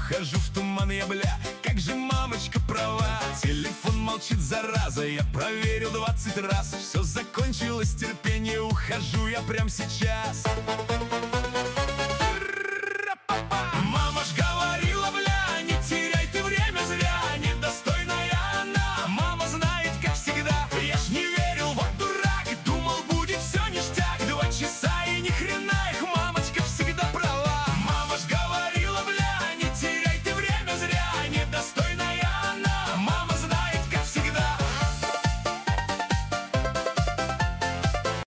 ухожу в туман я, бля, как же мамочка права. Телефон молчит, зараза, я проверил 20 раз. Все закончилось, терпение, ухожу я прям сейчас. Мама ж говорила, бля, не теряй ты время зря, недостойная она. Мама знает, как всегда. Я ж не верил, вот дурак, думал, будет все ништяк. 2 часа и ни хрена.